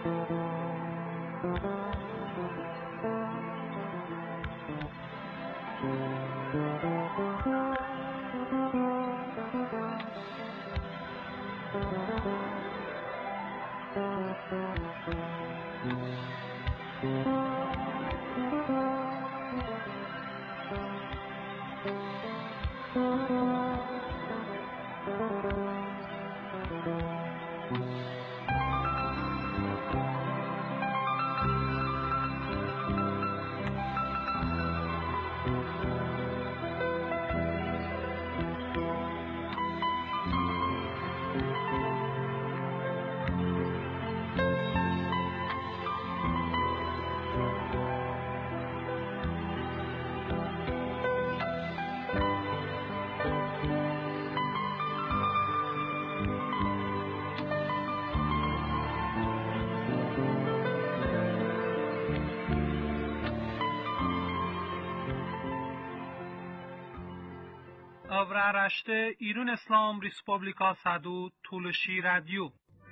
Avraaraşte İrun İslam Respublika Sadu Tulshi Radio.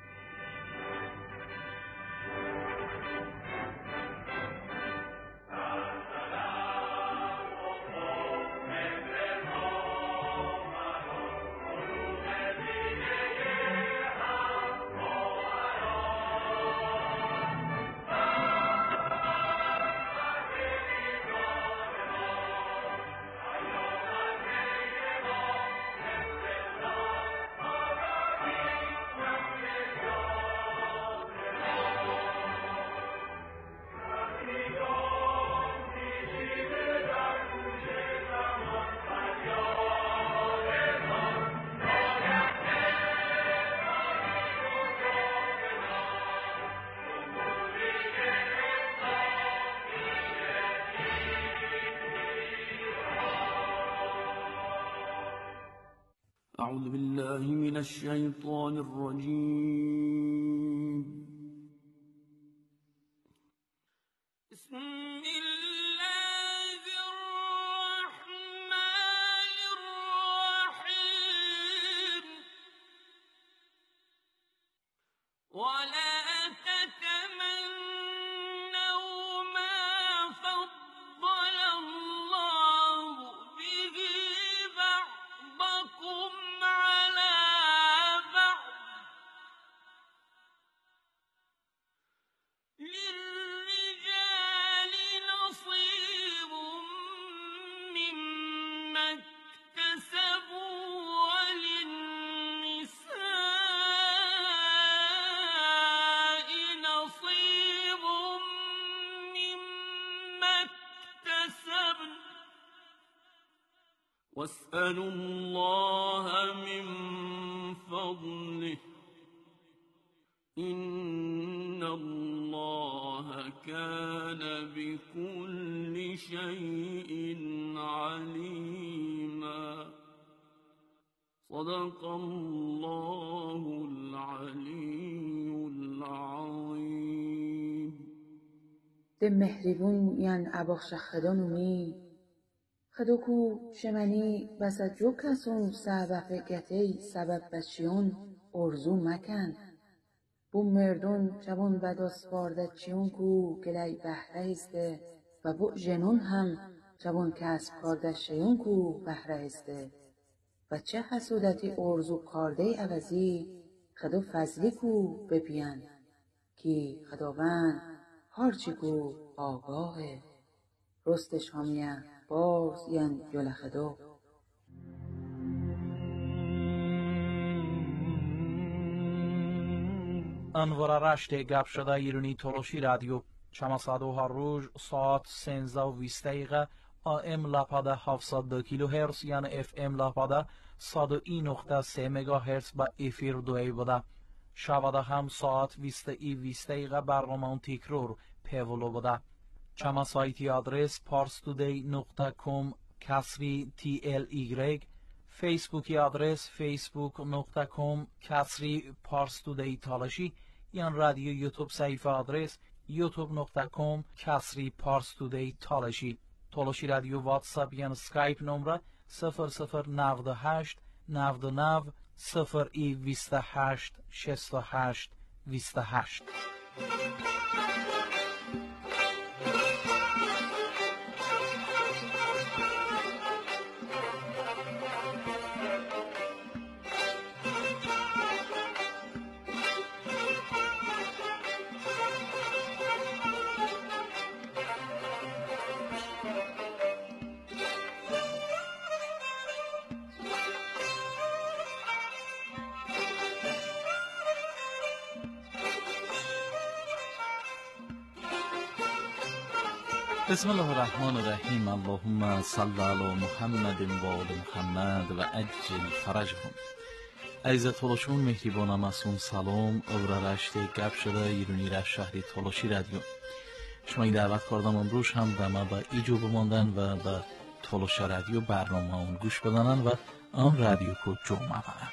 أعوذ بالله من الشيطان الرجيم. بسم الله الرحمن الرحيم. ولا تتمنوا ما فضل الله به بعضكم على بعض للرجال نصيب مما اكتسبوا وللنساء نصيب مما اكتسبن واسألوا الله من فضله إن الله كان بكل شيء عليما. صدق الله العلي العظيم. ده مهربون ين اباخش خدانومی خدوکو شمنی بسا جو کسون سبب گتی سبب بچیون ارزو مکن بو مردون جوان بداس وارده چیون کو گلی بهره ایسته و بو جنون هم جوان کسب کارده شیون کو بهره ایسته و چه حسودتی ارزو کارده عوضی خدو فضلی کو بپین کی خداوند هارچی کو آگاهه رستش همیه باز ین یول خدو. انوار گپ شده ایرانی تلاشی رادیو چماسادو هر روز ساعت 13:20 AM لاپاده 702 کیلوهرتز یعنی FM لاپاده 101.3 مگاهرتز با افیر دوی بوده. شباده هم ساعت 20:20 برنامه تکرار پیولو بوده. چما سایتی آدرس parstoday.com /TLY فیسبوکی آدرس facebook.com /parstoday تالاشی یا رادیو یوتیوب صفحه آدرس youtube.com /parstoday تالاشی تالاشی رادیو واتساپ یا اسکایپ نمره 0098 99 02 28 68 28. بسم الله الرحمن الرحیم. اللهم صل علی محمد و آل محمد و عجل فرجهم. عزیز تولشون مهربانم اسون سلام او رشت گپ شده ایرانی را شهری تولشی رادیو شما این دعوت کردم امروز هم به ما به ایجو بماندن و به تولش رادیو برنامه اون گوش بدنن و آن رادیو کو جمعه بدن.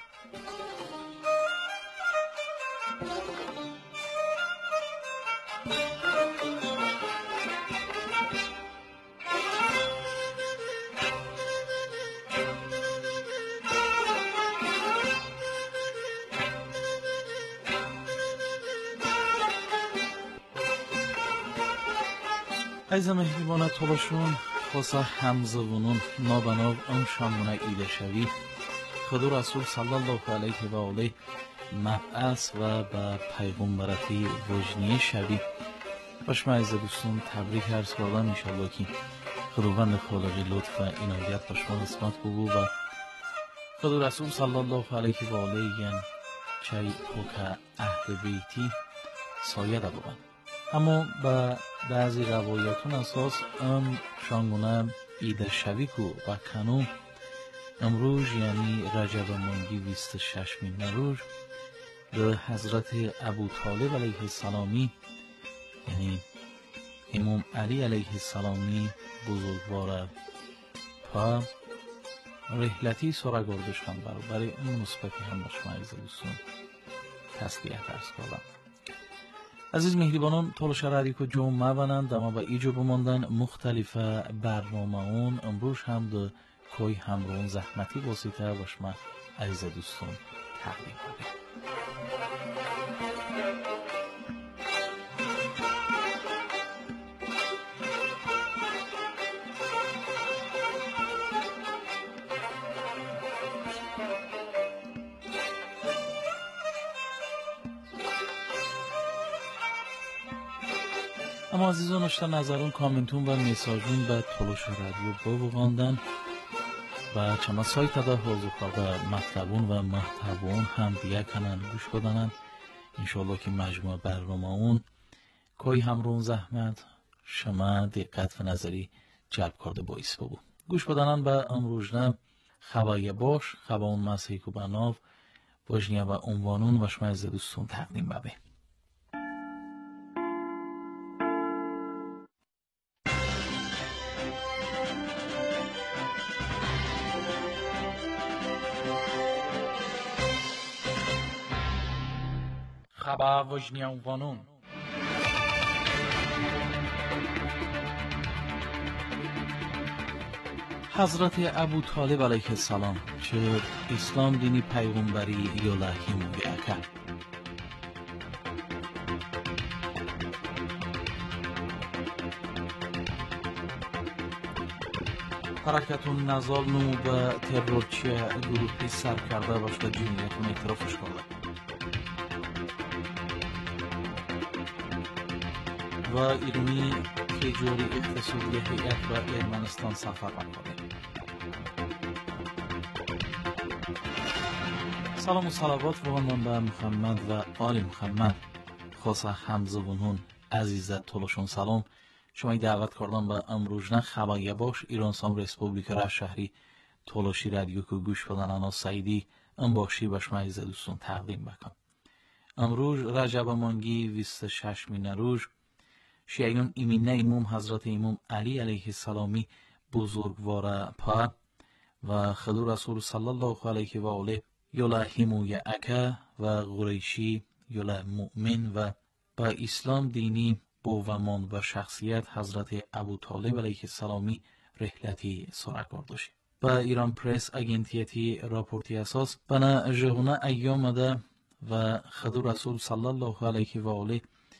عزیز مهربان تولشون خاصه همزبونون نابناب آن شامونه ایده شوی خدا رسول صلی الله علیه و آله مبعث و به پیغمبرتی وجنی شوی باش. من عزیز دوستان تبریک عرض کردم. انشالله که خداوند خالق لطف و عنایت باش ما قسمت بگو و خدا رسول صلی الله علیه و آله یعنی چای پوک اهل بیتی سایه دا بگن. اما با بعضی روایتون اساس شانگونه ایده شوی کو و کنون امروز یعنی رجب مانگی 26 روز به حضرت ابو طالب علیه السلامی یعنی امام علی علیه السلامی بزرگوار پا رحلتی سرگردش هم برای اون نسبتی هم باش. من عزیز دوستان تسلیت عرض کردم. عزیز مهربانان تولش رادیو کو جمعه بنند اما با ایجو بماندن مختلف برنامه اون امروز هم دو کوی همرون زحمتی واسطه باش. من عزیز دوستان تقدیم کنم. اما عزیزان اشتا نظرون کامنتون و میساجون به تولش رادیو بگوندن و چما سایت دا حوضو خواه مطلبون و محتوون هم دیگه کنن گوش بدنن. انشاءالله که مجموع برنامه اون کوی همرون زحمت شما دقت و نظری جلب کرده بایست بگو گوش بدنن به امروزنه خواه باش خواه اون مسیح کو بناو باجنیه و عنوانون و شما از دوستون تقدیم ببه. خبر وجنی عنوانون حضرت ابو طالب علیه السلام چه اسلام دینی پیغمبری الهی مبیع کرد. حرکت النضال نمو به ترورچی گروهی سر کرده باشه جمعیتون اعترافش کرده و ایرانی که جوری اقتصادی هیئت و ارمنستان سفر می‌کنه. سلام و صلوات بگویم به محمد و آل محمد. خاصه همزبونون عزیزت تولشون سلام. شما دعوت کردم به امروزنه خبر باش ایران سام ریسپوبلیک را شهری تولشی رادیو که گوش بدن انا سعیدی ام باشی به شما عزیز دوستان تقدیم بکنم. امروز رجب مانگی 26 روز شیعیان ایمینه امام حضرت امام علی علیه السلامی بزرگوار پا و خدا رسول صلی الله علیه و آله یولا هموی اکه و قریشی یولا مؤمن و با اسلام دینی بوومان و شخصیت حضرت ابو طالب علیه السلامی رحلتی سرگردشی. با ایران پرس اگنتیتی راپورتی اساس بنا جهونه ایام ده و خدا رسول صلی الله علیه و آله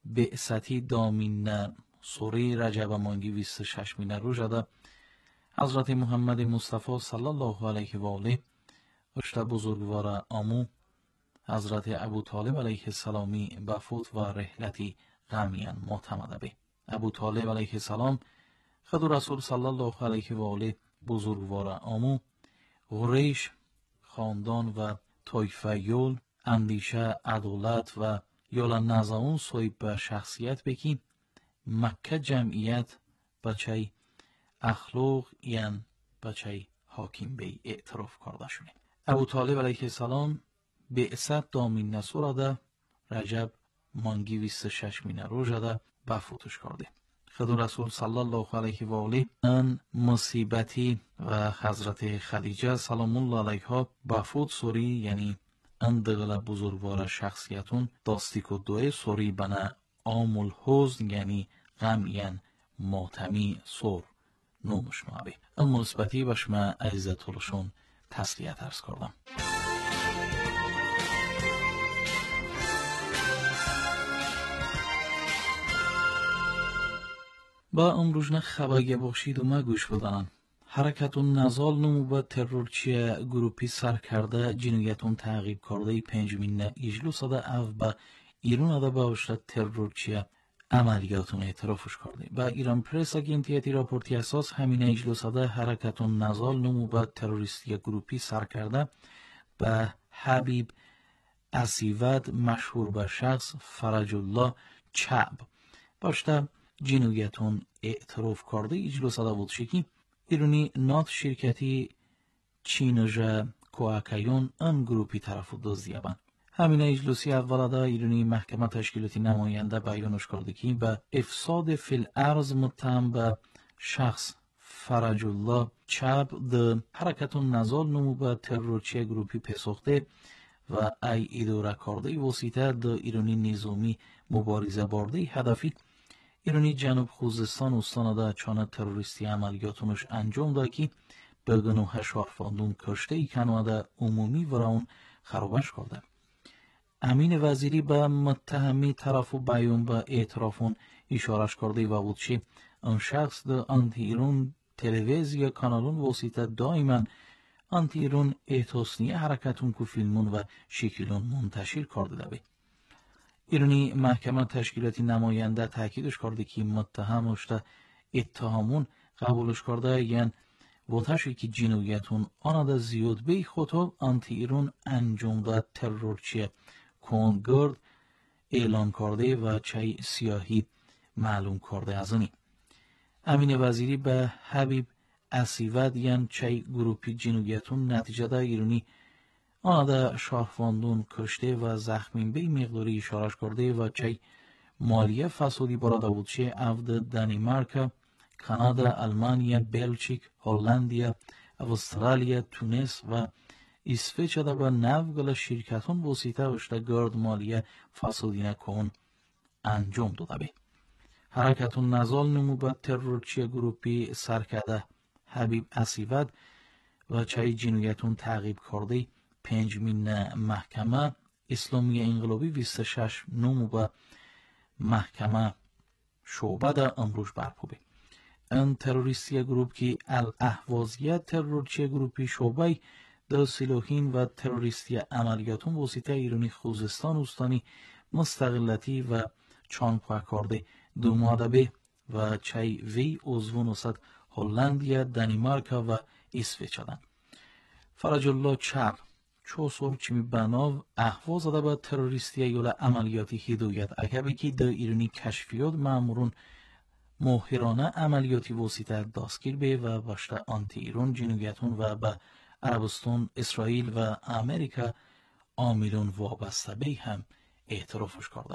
بعثتی دامین سوره رجب مانگی 26 رو جده حضرت محمد مصطفی صلی الله علیه و آله اشتا بزرگوار آمو حضرت ابو طالب علیه السلامی بفوت و رحلتی غمیان معتمده به ابو طالب علیه السلام خود رسول صلی الله علیه و آله بزرگوار آمو قریش خاندان و طایفه یول اندیشه عدالت و یولا نزاون صاحب به شخصیت بکی مکه جمعیت بچه اخلاق یعن بچه حاکم به اعتراف کرده شونه. ابو طالب علیه السلام بعثت دامین نسوراده رجب مانگی 26 رو جده بفوتش کرده. خود رسول صلی الله علیه و آله ان مصیبتی و حضرت خدیجه سلام الله علیها بفوت سوری یعنی ان دغل بزرگوار شخصیتون داستیک و دوی سوری بنا عام الحزن یعنی غم یعنی ماتمی سور نومش معبی اما نسبتی بشما عزیزه طولشون تسلیت ارز کردم. با امروزنه خبرگه باشید و ما گوش بدانن. حرکتون نزال نمو با ترورچی گروپی سر کرده جنویتون تعقیب کرده 5 اجلس ده او با ایران ده با اشتاد ترورچی عملیاتون اعترافش کرده. با ایران پریس اگنتیتی راپورتی اساس همین اجلس ده حرکتون نزال نمو با تروریستی گروپی سر کرده با حبیب اسیود مشهور به شخص فرج الله چعب باشده جنویتون اعتراف کرده اجلس ده بود شکی ایرانی نات شرکتی چینجا کوآکایون ام گروپی طرف دزدیه بند. همین اجلسی اولاده ایرانی محکمه تشکیلاتی نماینده بیانش کرده که به افساد فی الارض متهم به شخص فرج الله چعب ده حرکتون نزال نمو به ترورچی گروپی پسخته و ای اداره کرده وسیطه ده ایرانی نظامی مبارزه برده هدفی ایرانی جنوب خوزستان استانده چانه تروریستی عملیاتونش انجام ده که به گناه شهروندان کشته ای کنواده عمومی و راون خرابش کرده. امین وزیری به متهمی طرف و بیان به اعترافون اشارش کرده و بود چه اون شخص ده آنتی ایران تلویزیا کانالون وسیطه دائما آنتی ایران احتاسنی حرکتون که فیلمون و شکلون منتشر کرده ده. ایرانی محکمه تشکیلاتی نماینده تاکیدش کرده که متهم اشته اتهامون قبولش کرده یعنی وطشی که جنویتون آنده زیاد بی خطاب آنتی ایران انجام ده ترورچی کنگرد اعلان کرده و چای سیاهی معلوم کرده از آنی. امین وزیری به حبیب اسیود یعنی چای گروپی جنویتون نتیجه ده ایرانی آنده شهروندان کشته و زخمین به مقداری اشارش کرده و چای مالیه فسادی براده بود چه افد دانمارک، کانادا، آلمانیا، بلژیک، هلندیا، استرالیا، تونس و اسویچ ده با نوگل شرکتون وسیطه اشته گرد مالیه فسادی نکن انجام داده بی. حرکتون نزال نمو با ترورچی گروپی سرکده حبیب اسیود و چای جنویتون تعقیب کرده 5 محکمه اسلامی انقلابی 26 نمو با محکمه شعبه ده امروز برپو بی. این تروریستی گروپ که الاهوازیت ترورچی گروپی شعبه ده سلوحین و تروریستی عملیاتون وسیطه ایرانی خوزستان استانی مستقلتی و چانپا کرده دو مادبه و چای وی عضوون استاد هلندیا، دانمارک و اسویچ دن. فرج الله چعب چوسور چمی بناو احواز ده با تروریستی یولا عملیاتی هدایت اکبه که ده ایرانی کشفیات مامورون موهرانه عملیاتی وسیطه دستگیر به و باشته آنتی ایران جنویتون و به عربستان، اسرائیل و امریکا عاملون وابسته به هم اعترافش کرده.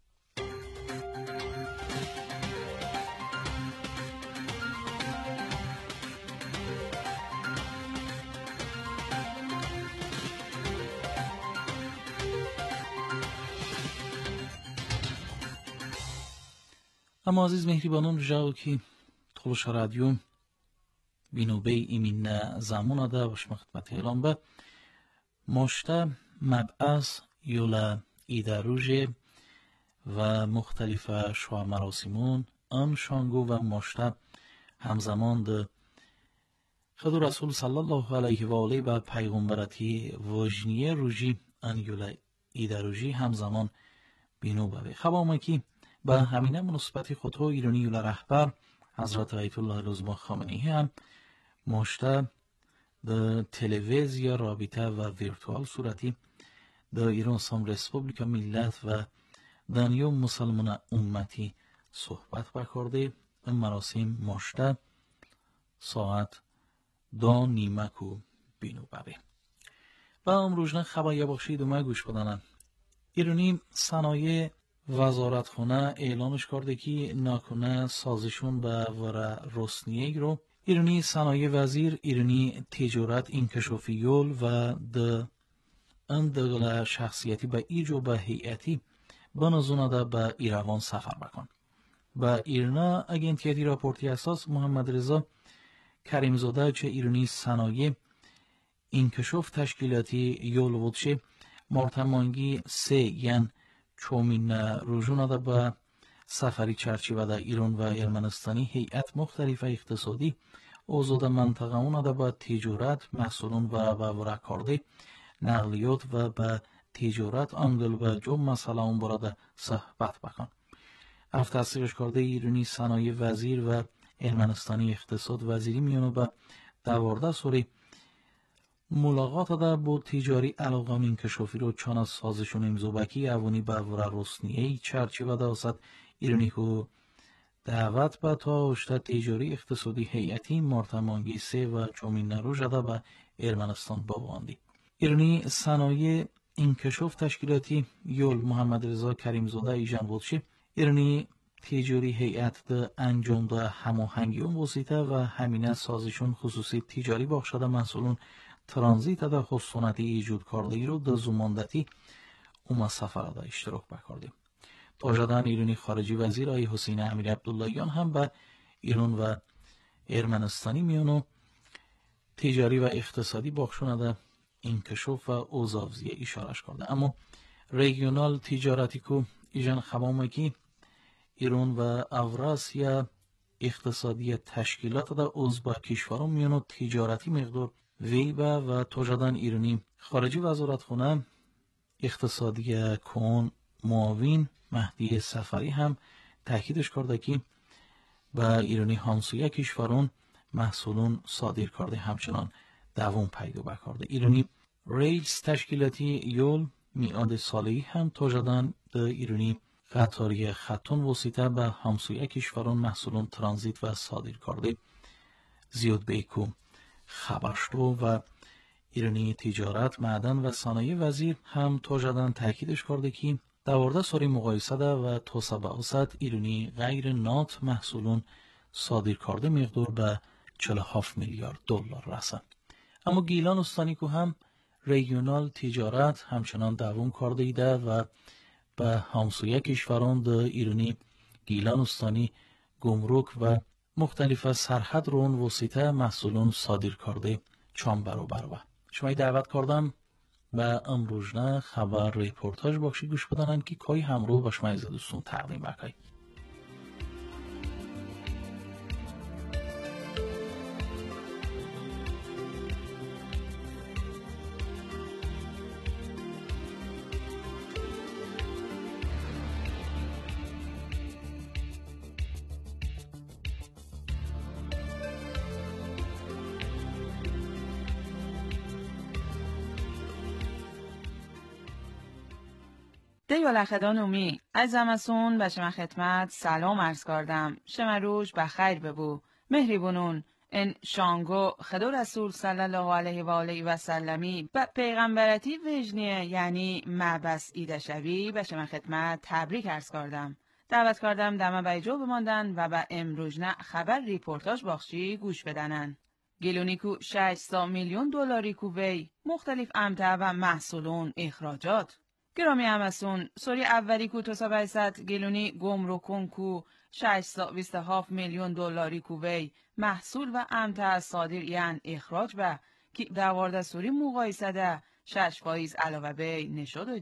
اما عزیز مهربانان رجاو که طولش رادیو بینوبه ایمین زمان ده و شما خدمت اعلام به مشته مبعث یولا ایدروژه و مختلف شوه مراسمون آن شانگو و مشته همزمان ده خدو رسول صلی الله علیه و آله و پیغمبرتی وجنیه روژی ان یولا ایده روژی همزمان بینو ببه خبامکی با همینه مناسبتی خودها ایرانی یولا رهبر حضرت آیت الله العظما خامنه‌ای هم مشته ده تلویزیا رابطه و ویرتوال صورتی ده ایران سام رسپوبلیکا ملت و دنیا مسلمان امتی صحبت بکرده. این مراسم مشته ساعت 2:30 بینو ببه و امروزنه خبر بخشید و ما گوش بدنن. ایرانی صنایع وزارتخانه اعلانش کرده که ناکنه سازشون به ورا رسنیه رو ایرانی صنایع وزیر ایرانی تجارت انکشافی یول و ده اندگل شخصیتی به ایجو به هیئتی بنازونه به ایروان سفر بکن. با ایرنا اگنتیتی راپورتی اساس محمد رضا کریمزاده چه ایرانی صنایع انکشاف تشکیلاتی یول بودشه مرتمانگی 3 یعن چومین روزونه ده به سفری چرچیوه ده ایران و ارمنستانی هیئت مختلف اقتصادی اوزاد منطقه اون ده به تجارت محصولون و به ورکارده نقلیات و به تجارت انگل و جو مسئله اون براده صحبت بکن. اف تصدیقش کرده ایرانی صنایع وزیر و ارمنستانی اقتصاد وزیری میانو به 12 سوری ملاقات ده با تجاری علاقه انکشافی رو چون از سازشون امضا بکی اوانی به ورا رسنیه چرچیوه ده وسط ایرانی که دعوت به تا اشته تجاری اقتصادی هیئتی مرتمانگی 3 و چومین نروژ ده به ارمنستان باباندی. ایرانی صنایع انکشاف تشکیلاتی یول محمد رضا کریمزاده ایجان بودشی ایرانی تجاری هیئت ده انجام ده هماهنگی اون وسیطه و همینه سازشون خصوصی تجاری بخشده مسئولون ترانزیت ده خصوصنتی ایجود کرده ای رو ده زماندتی اوما سفر ده اشتراک بکردیم. تاجدان ایرانی خارجی وزیر آی حسین امیر عبداللهیان هم به ایران و ارمنستانی میانو تجاری و اقتصادی بخشونه انکشاف و اوزاوزیه اشارش کرده. اما ریگیونال تجارتی که ایجان خبامکی ایران و اوراسیا اقتصادی تشکیلات ده عضو کشوران میانو تجارتی مقدار ویبه و تاجدان ایرانی خارجی وزارتخانه اقتصادی کون معاون مهدی سفری هم تاکیدش کرده که با ایرانی همسایه کشوران محصولون صادر کرده همچنان دوام پیدا بکرده. ایرانی ریس تشکیلاتی یول میاد سالی هم تاجدان ده ایرانی قطاری خطون وسیطه به همسایه کشوران محصولون ترانزیت و صادر کرده زیاد بیکو خبر شد و ایرانی تجارت معدن و صنایع وزیر هم تاجدان تاکیدش کرده که 12 سال مقایسه ده و تا سبعصد ایرانی غیر نات محصولون صادر کرده مقدار به 47 میلیارد دلار رسند. اما گیلان استانی که هم ریگیونال تجارت همچنان دوام کرده ایده و به همسایه کشوران ده ایرانی گیلان استانی گمرک و مختلف سرحد رون وسیطه محصولون صادر کرده چون برابر و شما دعوت کردم به امروزنه خبر ریپورتاج بخشی گوش بدنن که کاری همراه با شما عزیز دوستان تقدیم بکنیم. دیولخدان اومی از زمسون به شما خدمت سلام عرض کردم. شما روز بخیر ببو مهریبونون ان شانگو خدا رسول صلی الله علیه و آله و سلمی به پیغمبرتی وجنیه یعنی معبس ایده شوی به شما خدمت تبریک عرض کردم. دعوت کردم دمه بیجو بماندن و به امروزنه خبر ریپورتاج باخشی گوش بدنن. گلونیکو 600 میلیون دلاری کو وی مختلف امتع و محصولون اخراجات گرامی همسون سوری اولی کو 200 گلونی گمرکون کو 627 میلیون دلاری کو وی محصول و امتع صادر یعن اخراج به که 12 سوری مقایسه ده 6% علاوه به نشد ده.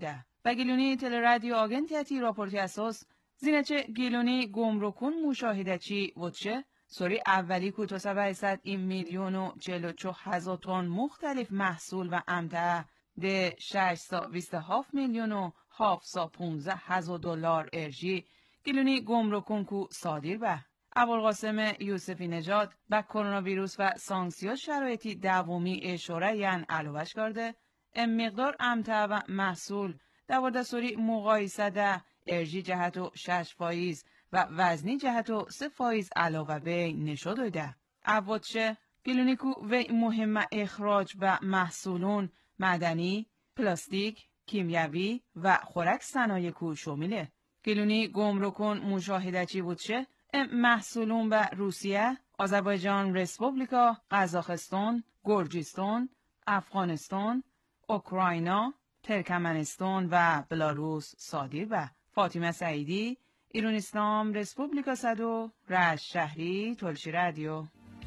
و گیلونی تلرادیو آگنتیاتی راپورتی اساس زینچه گیلونی گمرکون مشاهدچی وچه سوری اولی کو تو 700 این میلیون و 44,000 تن مختلف محصول و امتع ده 627 میلیون و 715,000 دلار ارژی گیلونی گمرکون کو صادر به ابوالقاسم یوسفی نژاد با کرونا ویروس و سانکسیون شرایطی دومی اشاره یان علوش کرده مقدار امتع و محصول در سوری مقایسه ده ارژی جهت و 6% و وزنی جهت و 3% علاوه به نشود داده. اوادشه گیلونی کو و مهم اخراج و محصولون معدنی، پلاستیک، کیمیاوی و خوراک صنایع کو شامله. گیلونی گمرکون مشاهده‌چی بودشه محصولون به روسیه، آذربایجان رسپوبلیکا، قزاقستان، گرجستان، افغانستان، اوکراینا، ترکمنستان و بلاروس صادر به فاطمه سعیدی، ایران اسلام رسپوبلیکا صدو رشت شهری تلشی رادیو.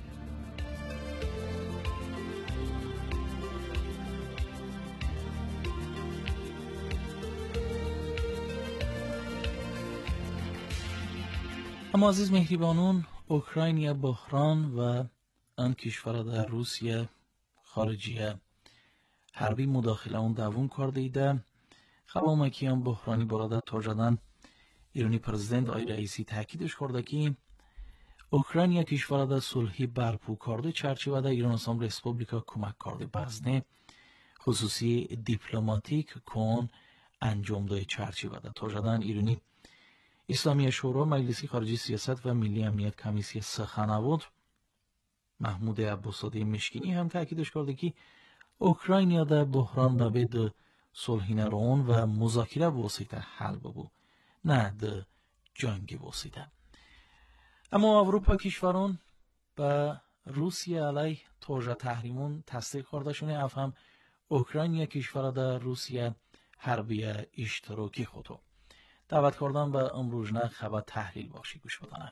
اما عزیز مهربانون اوکراینیا بحران و آن کشور در روسیه خارجیه حربی مداخله اون دوام کرده ایده خبامکیان بحرانی براده توجدن ایرانی پرزیدنت آی رئیسی تاکیدش کرده که اوکراینیا کشور در صلحی برپو کرده چرچیوه در ایران اسلام رسپوبلیکا کمک کرده بزنه خصوصی دیپلماتیک کن انجام دای چرچیوه در توجدن ایرانی اسلامی شورا مجلسی خارجی سیاست و ملی امنیت کمیسی سخنوات محمود عباسزاده مشکینی هم تاکیدش کرده که اوکراینیا در بحران به بید صلحینرون و مذاکره واسطه حل ببو نه در جنگ واسطه. اما اروپا کشوران به روسیه علیه توجه تحریمون تصدیق کرده شونه افهم اوکراینیا کشور در روسیه حربی اشتراکی خودو دعوت کردن به امروزنه خبر تحلیل باشی گوش بدانه.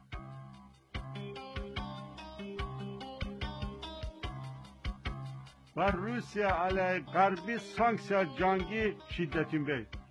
و روسیه علیه غربی سانکسیا جنگی شدتین بید.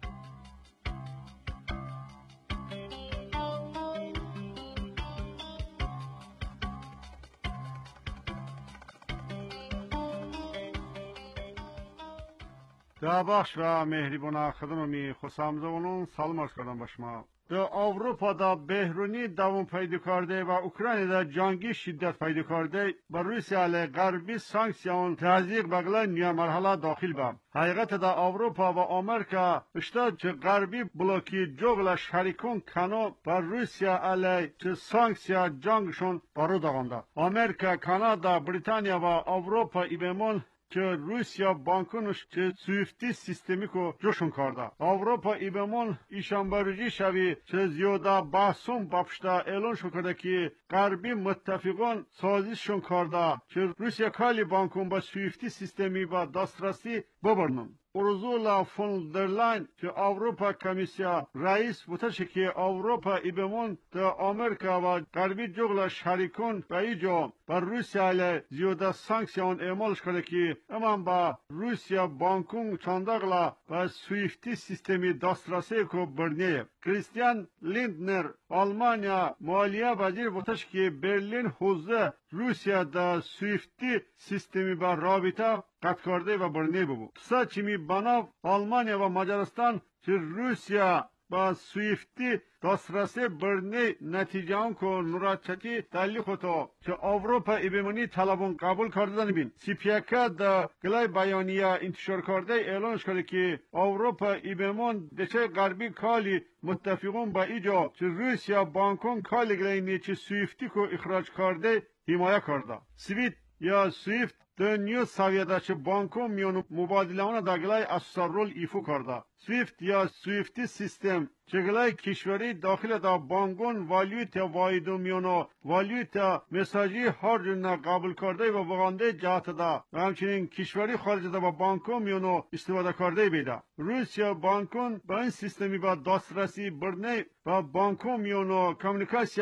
در بخش و مهربان خدمتی خوشامدونون سلام عرض کردم به شما. در اروپا در بحرانی دوام پیدا کرده و اوکراین در جنگی شدت پیدا کرده و روسیه علیه غربی سانکسیون تزریق بغل نیا مرحله داخل به حقیقت در اروپا و آمریکا اشتاد چه غربی بلوکی جغل شریکون کنو و روسیه علیه چه سانکسیا جنگشون برو داغنده. آمریکا، کانادا، بریتانیا و اروپا ایبمون که روسیا بانکونش چه سویفتی سیستمی کو جوشون کرده. اروپا ایبمون ایشان برجی شوی چه زیاده بحثون بپشته اعلان شو کرده که غربی متفقان سازششون کرده که روسیا کالی بانکون با سویفتی سیستمی و دسترسی ببرنن. اورزولا فون در لاین که اروپا کمیسیا رئیس بودش که اروپا ایبمون در آمریکا و غربی جغل شریکون و ایجا بر روسیه علیه زیاده سانکسیون اعمالش کرده که امان با روسیا بانکون چنداغلا و سویفتی سیستمی دسترسی کو برنیه. کریستیان لیندنر آلمانیا مالیه وزیر بودش که برلین حوزه روسیا در سویفتی سیستمی با رابطه قطع کرده و برنه ببود. سچمی بناو آلمانیا و مجارستان که روسیا با سویفتی دسترسی برنه نتیجه آن که نراچتی دلی خودتا که اروپا ایبمونی طلبون قبول کرده نبین. سیپیکا در گلای بیانیه انتشار کرده اعلانش کرده که اروپا ایبمون دچه غربی کالی متفقون با ایجا که روسیا بانکون کالی گلای نیچه سویفتی که اخراج کرده حمایه کرده. سویت یا سویفت در نیو سویده چه بانکو میون مبادله اون داگلای اثر رول ایفو کرده. سویفت یا سویفتی سیستم چگلای کشوری داخل دا بانگون والیوت وایدو میونو والیوت مساجی هر جنه قبول کرده و بغانده جهت دا و همچنین کشوری خارج دا با بانکو میونو استفاده کرده بیده. روسیا بانکون با این سیستمی با دسترسی برنه و بانکو میونو کمونیکاسیا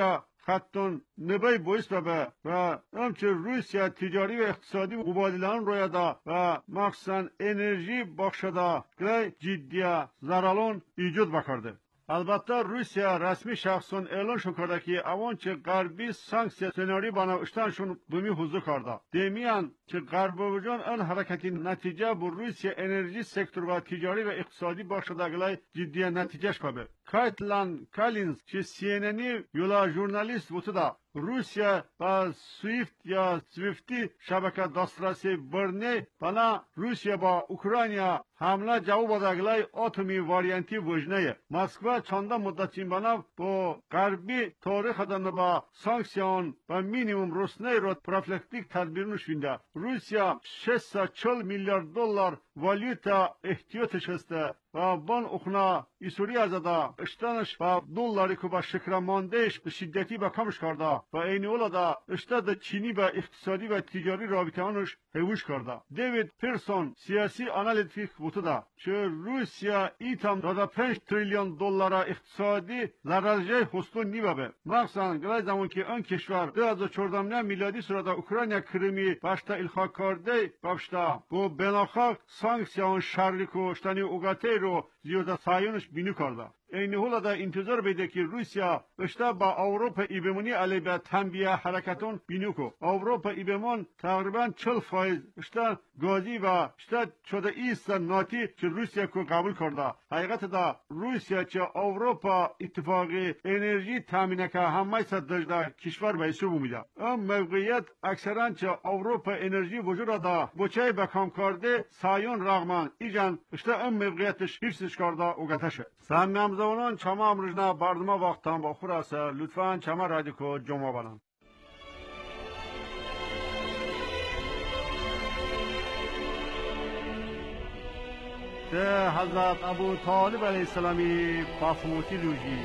خطون نبی بویست به و همچه روسیه تجاری و اقتصادی مبادلان روی دا و مخصوصا انرژی بخشده که جدیه زرالون ایجاد بکرده. البته روسیه رسمی شخصون اعلان کرده که اوانچه غربی سانکسیا سناری بنوشتنشون بمی حضور کرده. دمیان که غرب وجان ان حرکتی نتیجه بر روسیه انرژی سکتور و تجاری و اقتصادی بخشده گلای جدی نتیجهش پبه. کایتلان کالینز که CNN یولا ژورنالیست بوده روسیه و سویفت یا سویفتی شبکه دسترسی برنه بنا روسیه با اوکراینیا حمله جواب داگلای اتمی واریانتی وجنه مسکو چنده مدتین بنا با غربی تاریخ دن با سانکسیون و مینیموم روسنه رو پروفیلاکتیک تدبیرنش وینده روسیه 640 میلیارد دلار والیوتا احتیاطش هسته و بان اخنا ایسوری ازده اشتنش و دلاری که با شکرماندهش به شدتی به کمش کرده و این اولاده اشتاد چینی به اقتصادی و تجاری رابطه آنش حیوش کرده. دیوید پیرسون سیاسی آنالیتیک بوده چه روسیه ایتام 25 تریلیون دلار اقتصادی لرزجه هستون نیبه مخصوصا گلای زمان که آن کشور 2014 میلادی صورت اوکراینیا کریمی باشتا الخاک کرده باشتا با بناخاک سانکسیون شرک و اشتانی اوگاته رو زیاده سایونش بینی کرده. این حالا دا انتظار بیده که روسیه اشتا با اروپا ایبمونی علی به تنبیه حرکتون بینی کو. اروپا ایبمون تقریبا 40% اشتا گازی و اشتا شده ایست ناتی که روسیه کو قبول کرده. حقیقت دا روسیه چه اروپا اتفاقی انرژی تامینه که همه صد دجده کشور به حساب میده. ام موقعیت اکثرا چه اروپا انرژی وجود دا بچه به کام کرده سایون رغمان ایجان اشتا ام موقعیتش حفظش کرده اوگتشه. سامیام زمانان چما امروزنا برنامه وقتان با خور است لطفاً چما رادیو کو جمع بلند ده حضرت ابو طالب علیه السلامی پاسموتی روجی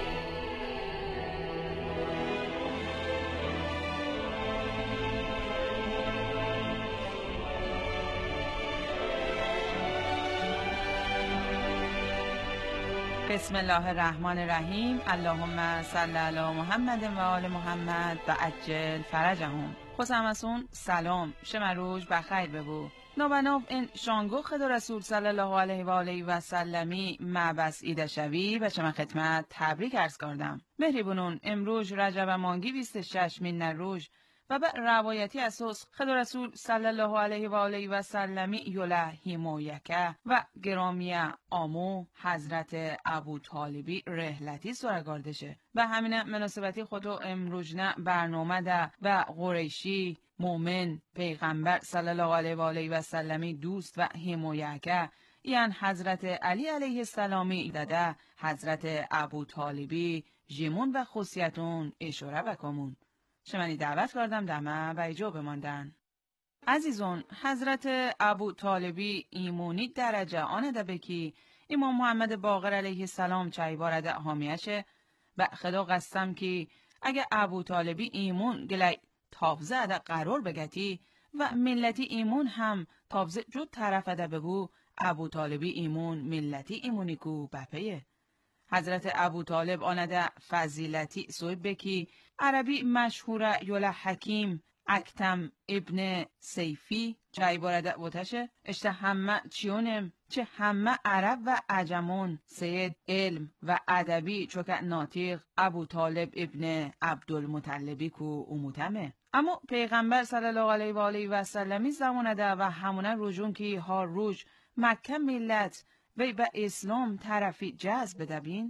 بسم الله الرحمن الرحیم. اللهم صل علی محمد و آل محمد و عجل فرجهم. خوشمسون سلام شمروج بخیر ببو. نوبناو این شانگو خدا رسول صلی الله علیه و آله و سلمی معبس ایده شوی و شما خدمت تبریک عرض کردم. مهربونون امروز رجب مانگی 26 من روز و به روایتی اساس خدا رسول صلی الله علیه و آله و سلمی یوله هیمویکه و گرامی آمو حضرت ابو طالبی رحلتی سرگاردشه و همین مناسبتی خودو امروزنه برنامه ده و قریشی مومن پیغمبر صلی الله علیه و آله و سلمی دوست و هیمویکه یعنی حضرت علی علیه السلامی داده حضرت ابو طالبی جیمون و خصیتون اشاره بکمون. شمانی دعوت کردم دمه و ایجا بماندن. عزیزون حضرت ابو طالبی ایمونی درجه آنه ده بکی امام محمد باقر علیه السلام چای بارده حامیشه و خدا قسم که اگه ابو طالبی ایمون گلی تافزه ده قرار بگتی و ملتی ایمون هم تافزه جود طرف ده بگو ابو طالبی ایمون ملتی ایمونی کو بپیه. حضرت ابو طالب آنده فضیلتی سوی بکی عربی مشهوره یولا حکیم اکتم ابن سیفی چای بارده بوتشه اشته همه چیونم چه همه عرب و عجمون سید علم و ادبی چوکه ناطق ابو طالب ابن عبدالمطلبی کو اموتمه. اما پیغمبر صلی الله علیه و آله و سلمی زمانه ده و همونه روزون که ها روز مکه ملت وی به اسلام طرفی جذب دبین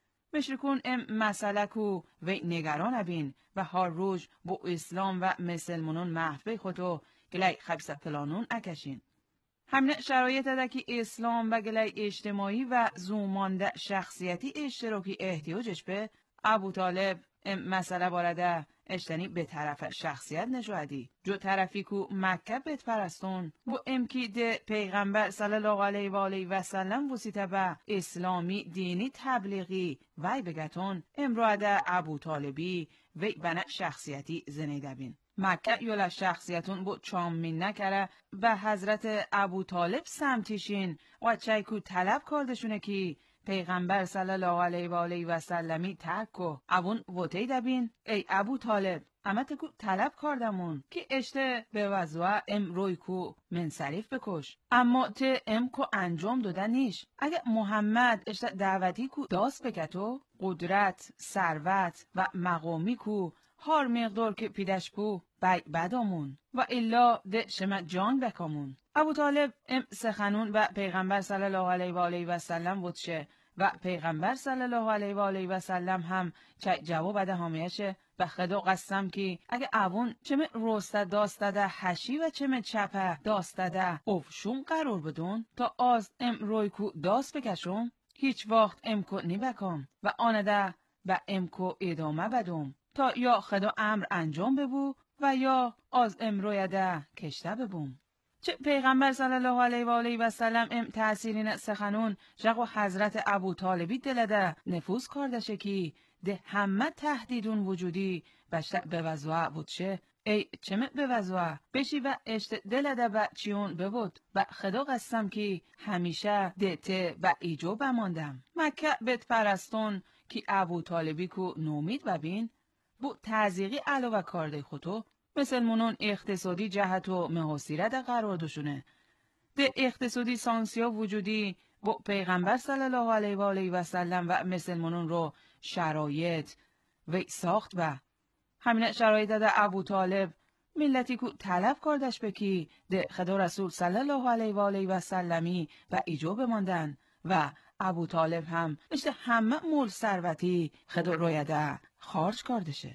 مشرکون مسئله کو وی نگران بین و هر روز با اسلام و مسلمانون محفه خودو گلی خبیث پلانون اکشین. همین شرایط ده که اسلام و گلی اجتماعی و زومانده شخصیتی اشتراکی احتیاجش به ابو طالب مسئله بارده اشتنی به طرف شخصیت نجوادی جو طرفی کو مکه بیت پرستون و امکی ده پیغمبر صلی الله علیه و آله و سلم وسیطه به اسلامی دینی تبلیغی وی بگتون امروده ابو طالبی وی بنا شخصیتی زنیده بین. مکه یولا شخصیتون بو چامین نکره و حضرت ابو طالب سمتیشین و چای کو طلب کردشونه که پیغمبر صلی الله علیه و آله و سلمی تکو ابون وتی دبین ای ابو طالب امت کو طلب کردمون که اشته به وضوع ام روی کو منصرف بکش اما ته ام کو انجام داده نیش اگه محمد اشته دعوتی کو داست بکتو قدرت ثروت و مقامی کو هر مقدار که پیدش بو بای بدامون و الا ده شما جان بکامون. ابو طالب ام سخنون و پیغمبر صلی الله علیه و آله و سلم بودشه و پیغمبر صلی الله علیه و آله و سلم هم چه جواب بده همیشه و خدا قسم که اگه اوون چمه روسته داستده حشی و چمه چپه داستده افشون قرار بدون تا از ام روی کو داست بکشم هیچ وقت ام کو نبکم و آنده به ام کو ادامه بدم تا یا خدا امر انجام ببو و یا از امرویده کشته ببوم. چه پیغمبر صلی الله علیه و آله و سلم ام تأثیرین سخنون جقو حضرت ابو طالبی دلده نفوذ کردشه کی ده همه تهدیدون وجودی بشته به وضوع بودشه ای چمه به وضوع بشی و اشت دلده با چیون ببود و خدا قسم کی همیشه دهته و ایجو بماندم. مکه بیت پرستون کی ابو طالبی کو نومید ببین بو تزیقی علاوه کرده خودو مثل منون اقتصادی جهت و محاصیرت قرار دوشونه. ده اقتصادی سانسیا وجودی با پیغمبر صلی الله علیه و آله و سلم و مثل منون رو شرایط و ساخت و همین شرایط ده ابو طالب ملتی کو طلب کردش بکی ده خدا رسول صلی الله علیه و آله و سلمی و ایجو بماندن و ابو طالب هم اشته همه مول ثروتی خدا رویده خارج کردشه.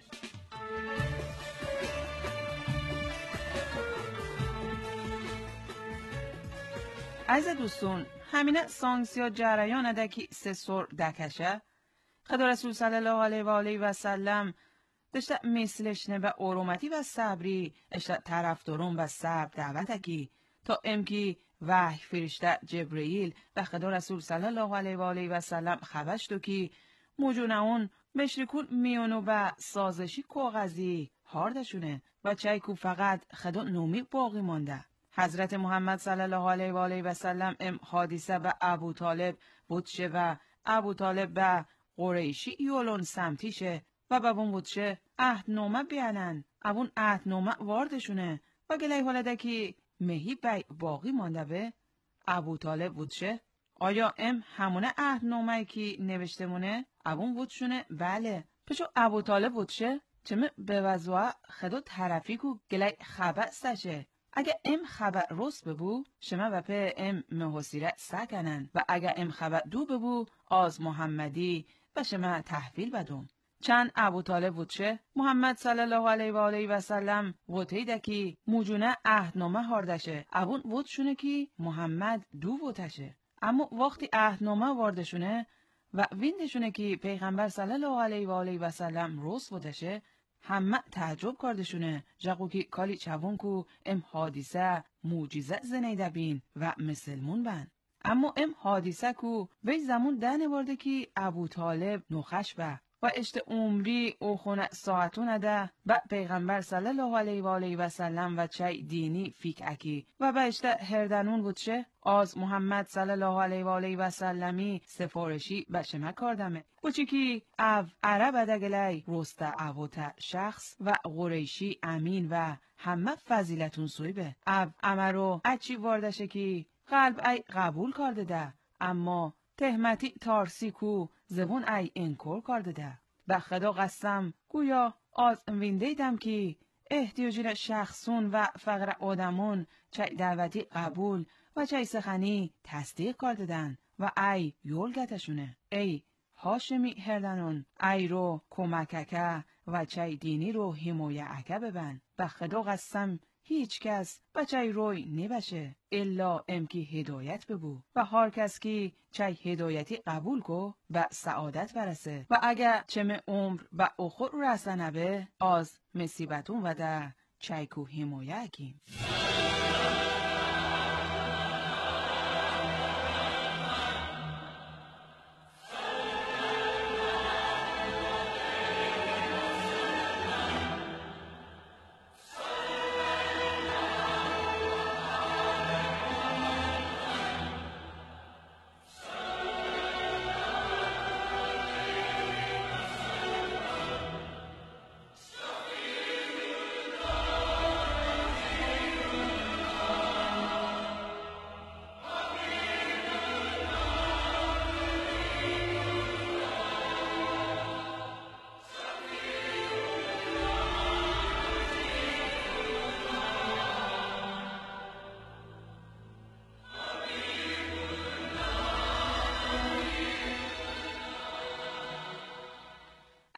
از دوستون همینه سانسیا جریان ده که سه سور دکشه خدا رسول صلی الله علیه و آله و سلم داشته مثلشنه به ارومتی و صبری اشته طرفدارون و صبر دعوت کی تا امکی وحی فرشته جبرئیل و خدا رسول صلی الله علیه و آله و سلم خبشتو کی موجونه اون مشرکون میونو به سازشی کاغذی هاردشونه و چایکو فقط خدا نومی باقی مانده. حضرت محمد صلی الله علیه و آله و سلم ام حادثه به ابو طالب بودشه و ابو طالب به قریشی یولون سمتیشه و بابون بودشه عهدنامه بیانن ابون عهدنامه واردشونه و گلی حالده که مهی بی باقی مانده به ابو طالب بودشه آیا ام همونه عهدنامه که نوشته مونه ابون بودشونه بله پشو ابو طالب بودشه چمه به وضوع خدا طرفی کو گلی خبر سشه اگه ام خبر روز ببو شما و په ام محاصره سکنن و اگه ام خبر دو ببو از محمدی و شما تحویل بدوم. چند ابو طالب بودشه محمد صلی الله علیه و آله و سلم وتیده کی موجونه عهدنامه هاردشه ابون وتشونه کی محمد دو وتشه اما وقتی عهدنامه واردشونه و ویندشونه کی پیغمبر صلی الله علیه و آله و سلم روز وتشه همه تعجب کردشونه جقو که کالی چوون کو ام حادثه موجزه زنیده بین و مسلمون بن اما ام حادثه کو وی زمون دنه وارده که ابو طالب نخش به و اشت عمری او خونه ساعتونه ده و پیغمبر صلی الله علیه و آله و سلم و چای دینی فیک اکی و به اشت هردنون بودشه از محمد صلی الله علیه و آله و سلمی سفارشی به شما کردمه بچی که او عرب دگلی رسته اووتا شخص و قریشی امین و همه فضیلتون سویبه او امرو اچی واردشه که قلب ای قبول کرده ده اما تهمتی تارسی کو زبون ای انکار کرده ده و خدا قسم گویا از ویندیدم که احتیاجین شخصون و فقر آدمون چه دعوتی قبول و چه سخنی تصدیق کرده دن و ای یولگتشونه ای هاشمی هردنون ای رو کمککه و چه دینی رو حمایه اکه ببن و خدا قسم هیچ کس بچه روی نبشه الا امکی هدایت ببو و هر کس که چه هدایتی قبول کو و سعادت برسه و اگه چمه عمر و اخور رسنه به از مصیبتون و ده چه کو حمایه اکیم.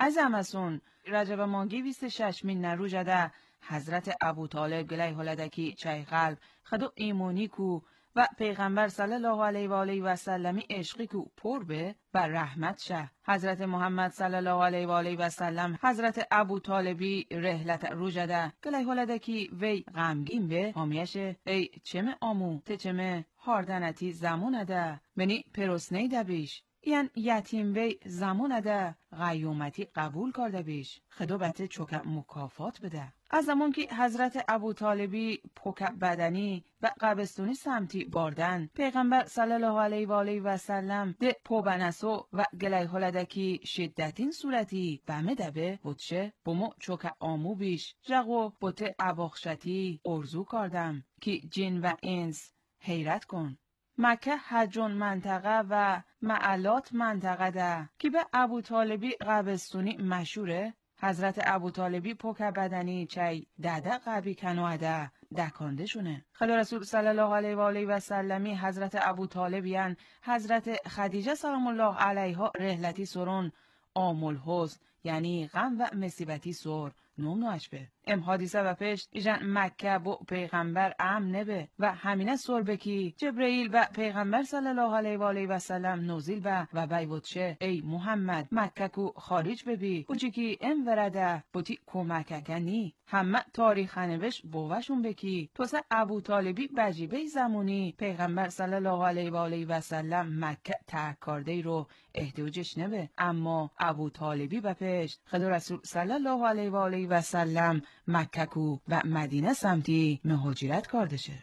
از امسون رجب مانگی 26 من نروجده حضرت ابو طالب گلی هلدکی چای قلب خدو ایمونی کو و پیغمبر صلی الله علیه و آله و سلمی عشقی کو پر به و رحمت شه. حضرت محمد صلی الله علیه و آله و سلم حضرت ابو طالبی رحلت روجده گلی هلدکی وی غمگین به همیشه ای چمه آمو تچمه هاردنتی زمونده منی پروسنی دبیش یعنی یتیم وی زمونده قیومتی قبول کرده بیش خدوبت چوک مکافات بده. از زمان که حضرت ابو طالبی پوک بدنی و قبستونی سمتی باردن پیغمبر صلی الله علیه و آله و سلم ده پوبنسو و گلی هلدکی شدتین صورتی بمه دبه بودشه بومو چوک آمو بیش جغو بوته اباخشتی ارزو کردم که جن و انس حیرت کن. مکه حجون منطقه و معلات منطقه ده که به ابو طالبی قبستونی مشهوره. حضرت ابو طالبی پوک بدنی چای داده قبی کنواده دکانده شونه. خدا رسول صلی الله علیه و آله و سلمی حضرت ابو طالبیان حضرت خدیجه سلام الله علیها رحلتی سرون آمول حسن یعنی غم و مصیبتی سر نومنوش به. ام حادثه و پشت ایجان مکه با پیغمبر امن نبه و همینه سر بکی جبرئیل و پیغمبر صلی الله علیه و آله و سلم نوزیل به و بیوتشه ای محمد مکه کو خارج ببی بوچی کی ام ورده بوتی کمکه کنی همه تاریخ نوش بوشون بکی توسه ابو طالبی بجیبه زمانی پیغمبر صلی الله علیه و آله و سلم مکه ترک کرده رو احتیاجش نبه اما ابو طالبی به پشت خدا رسول صلی الله علیه و آله و سلم مکه کو و مدینه سمتی مهاجرت کرده شه.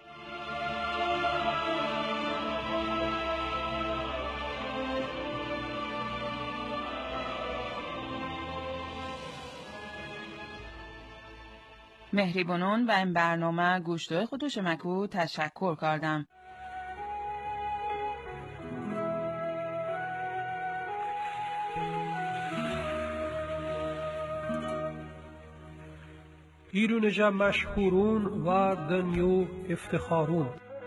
مهریبانان و این برنامه گوشتای خودش مکو تشکر کردم. ایرونجا مشهورون و دنیو افتخارون.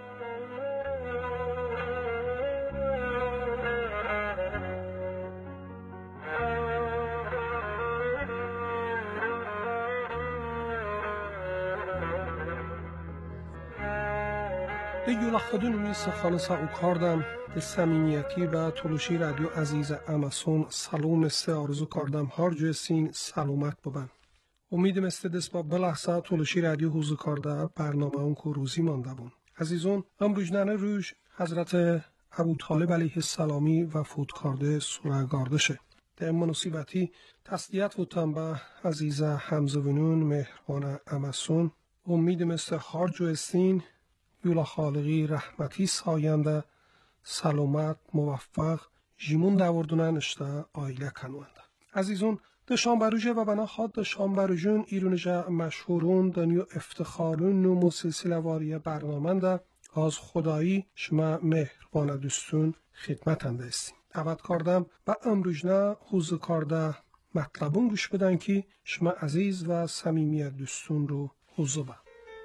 به یولخدون میسه خالص او کردم به صمیمیتی و تلوشی رادیو عزیز امسون سلام است آرزو کردم هر جای سین سلامت ببن. امیدم است دست با بلحظه تلوشی رادیو حضور کرده برنامه اون که روزی مانده بون. عزیزون امروزنانه روش حضرت ابو طالب علیه السلامی وفات کرده سورگارده شه. در مناسبتی تسلیت بودم به عزیز همزوینون مهربان امسون. امیدم است هر جای سین یولا خالقی رحمتی ساینده سلامت موفق جیمون دوردونن اشته آیله کنونده. عزیزون دشان بروجه و بنا خواد دشان بروجون ایرونجا مشهورون دنیو افتخارون نمو سلسله واری برنامنده از خدایی شما مهربان دوستون خدمتنده استیم. دعوت کردم و امروزنه حوزه کرده مطلبون گوش بدن که شما عزیز و صمیمیت دوستون رو حوزه با.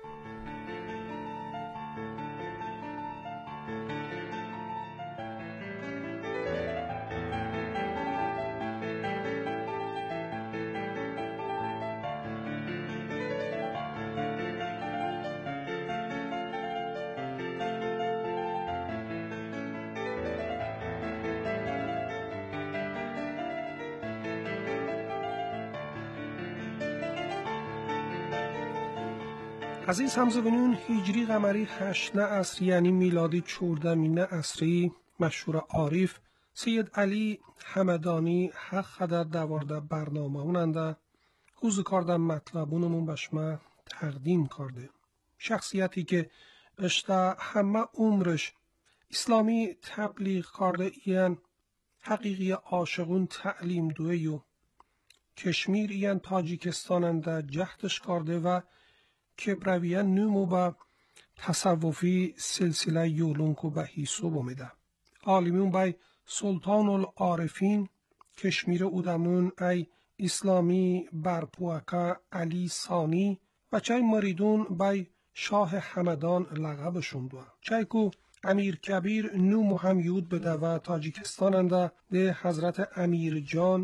عزیز همزبانون هجری قمری 8 عصر یعنی میلادی 14 عصری مشهور عارف سید علی حمدانی حق خدر دوارده برنامه اوننده حوزه کردن مطلبونمون بشما تقدیم کرده. شخصیتی که اشتا همه عمرش اسلامی تبلیغ کرده این حقیقی عاشقون تعلیم دوی و کشمیر این تاجیکستاننده جهدش کرده و کبرویان نومو با تصوفی سلسله یولونکو به حیثو بمیده. عالمون بای سلطان العارفین کشمیر اودمون ای اسلامی برپوکا علی ثانی و چای مریدون بای شاه حمدان لقبشون دو. چای کو امیر کبیر نومو هم یود بده و تاجیکستان انده ده حضرت امیر جان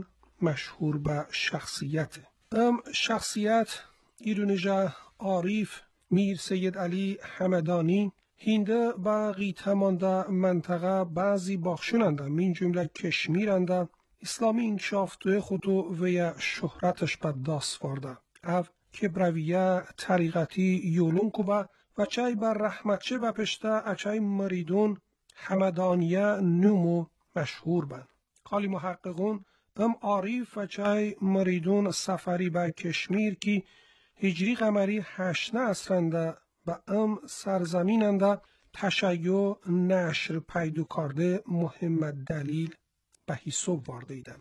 مشهور به شخصیت. شخصیت ایرونجا عارف میر سید علی همدانی هینده با قیتمانده منطقه بعضی باخشوننده من جمله کشمیرنده اسلامی انکشاف توی خودو و شهرتش به دست وارده. او کبرویه طریقتی یولون کوبه و چای بر رحمتچه و پشته اچای مریدون همدانیه نومو مشهور بند. قالی محققون عارف و چای مریدون سفری به کشمیر کی هجری قمری 8 عصرنده و سرزمیننده تشیع نشر پیدا کرده محمد دلیل به حساب وارده ایدن.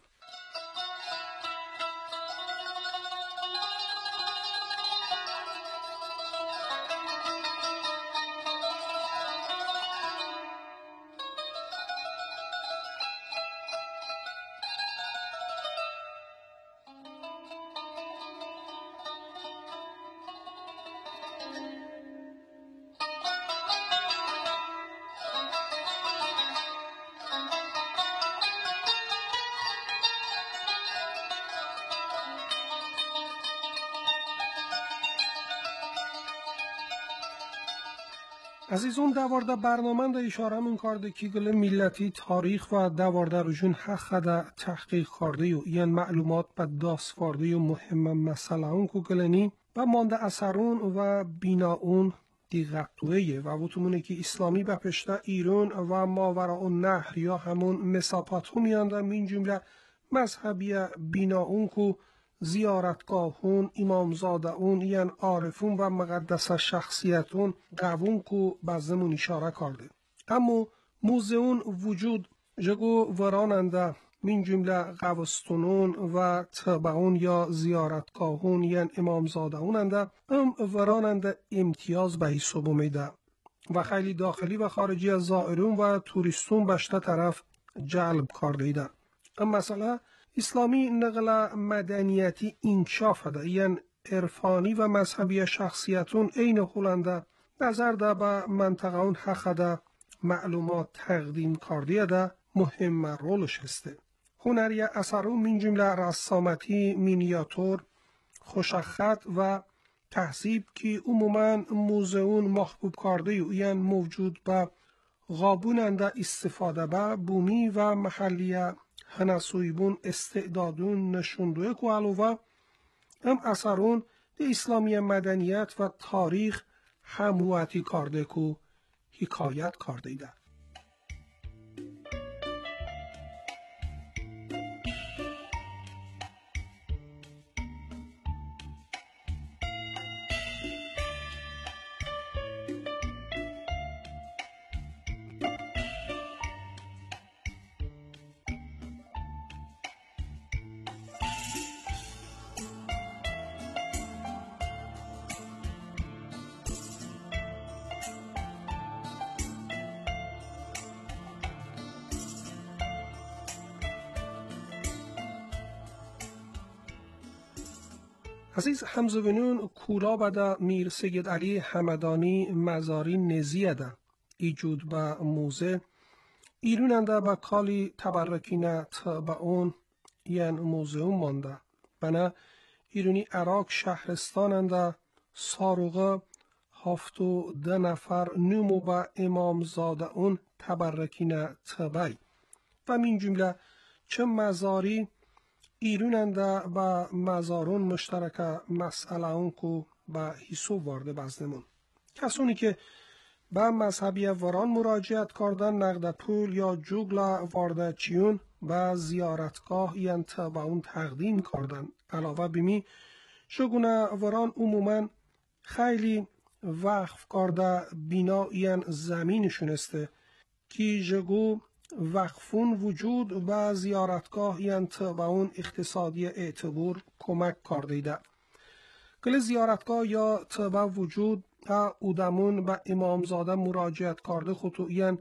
عزیزون دوارده برنامه دا اشاره من کرده که گله ملتی تاریخ و دوارده رجون حق دا تحقیق کرده و این معلومات به دست وارده و مهم مسئله اون که گلنی و مانده اثرون و بینا اون دیغتویه و بوتمونه که اسلامی به پشته ایران و ماورا اون نهر یا همون مساپات هم میانده من جمله مذهبی بینا اون که زیارتگاهون امامزاده اون یعنی عارفون و مقدس شخصیتون قوون کو بزمون اشاره کرده. اما موزهون وجود جگو وراننده من جمله قوستونون و تبعون یا زیارتگاهون یعنی امامزاده اوننده وراننده امتیاز به حساب میده و خیلی داخلی و خارجی از زائرون و توریستون بشته طرف جلب کرده ایده. مثلا اسلامی نقل مدنیتی انکشاف ده یعنی عرفانی و مذهبی شخصیتون این هولنده نظر ده به منطقه اون حق ده معلومات تقدیم کرده ده مهم رولش هسته. هنری اثرون من جمله رسامتی، مینیاتور، خوشخط و تحصیب که عموما موزهون محبوب کرده یعنی موجود به غابوننده استفاده به بومی و محلیه هنسویبون استعدادون نشوندوه که علاوه اثرون ده اسلامی مدنیت و تاریخ همواتی کرده که حکایت کرده ده. عزیز همزوینون کولا بده میر سید علی همدانی مزاری نزیه ده ایجود به موزه ایروننده به کالی تبرکینه به اون یعنی موزهون مانده بنا ایرونی عراق شهرستاننده ساروغه 7 نفر نومو به امامزاده اون تبرکینه تبای و من جمله چه مزاری ایروننده با مزارون مشترک مسئله اون که به حساب وارده بزنمون. کسانی که به مذهبی وران مراجعت کردن نقد پول یا جوگل وارده چیون به زیارتگاه یعنی به اون تقدیم کردن. علاوه بیمی شگونه وران عموما خیلی وقف کرده بینا یعنی زمینشون است که جگو وقفون وجود و زیارتگاه یعنی به اون اقتصادی اعتبار کمک کرده ده. کل زیارتگاه یا تبع وجود اودمون به امامزاده مراجعت کرده خودو یعنی